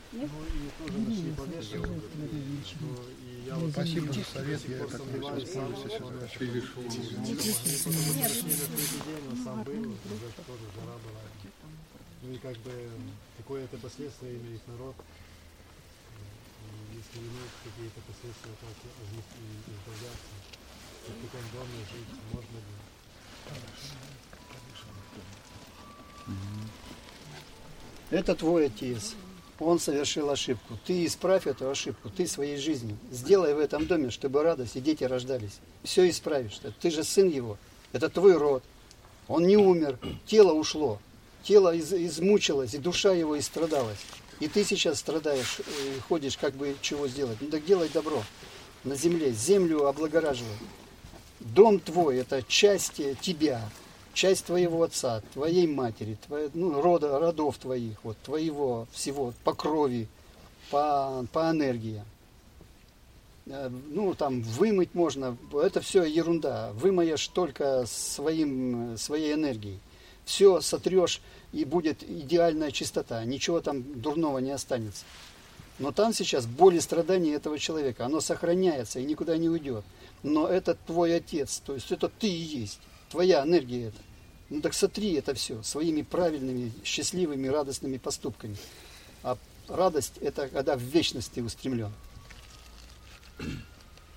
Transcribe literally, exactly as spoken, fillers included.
Ну и тоже нашли повешенного. Ну, и я вот спасибо за совет, я так воспользуюсь сам. Он сам был, уже тоже жара была. Ну и как бы какое это последствие имеет народ. И если имеют какие-то последствия, как от них и избавляться. И в таком доме жить можно ли? Это твой отец. Он совершил ошибку. Ты исправь эту ошибку, ты своей жизнью. Сделай в этом доме, чтобы радость и дети рождались. Все исправишь. Ты же сын его. Это твой род. Он не умер. Тело ушло. Тело из, измучилось, и душа его истрадалась. И ты сейчас страдаешь, и ходишь, как бы чего сделать. Ну так делай добро на земле. Землю облагораживай. Дом твой – это часть тебя. Часть твоего отца, твоей матери, твоей, ну, рода, родов твоих, вот, твоего всего, по крови, по, по энергии. Ну, там, вымыть можно, это все ерунда. Вымоешь только своим, своей энергией. Все сотрешь, и будет идеальная чистота. Ничего там дурного не останется. Но там сейчас боль и страдания этого человека. Оно сохраняется и никуда не уйдет. Но это твой отец, то есть это ты и есть. Твоя энергия это. Ну так сотри это все своими правильными, счастливыми, радостными поступками. А радость это когда в вечность ты устремлен.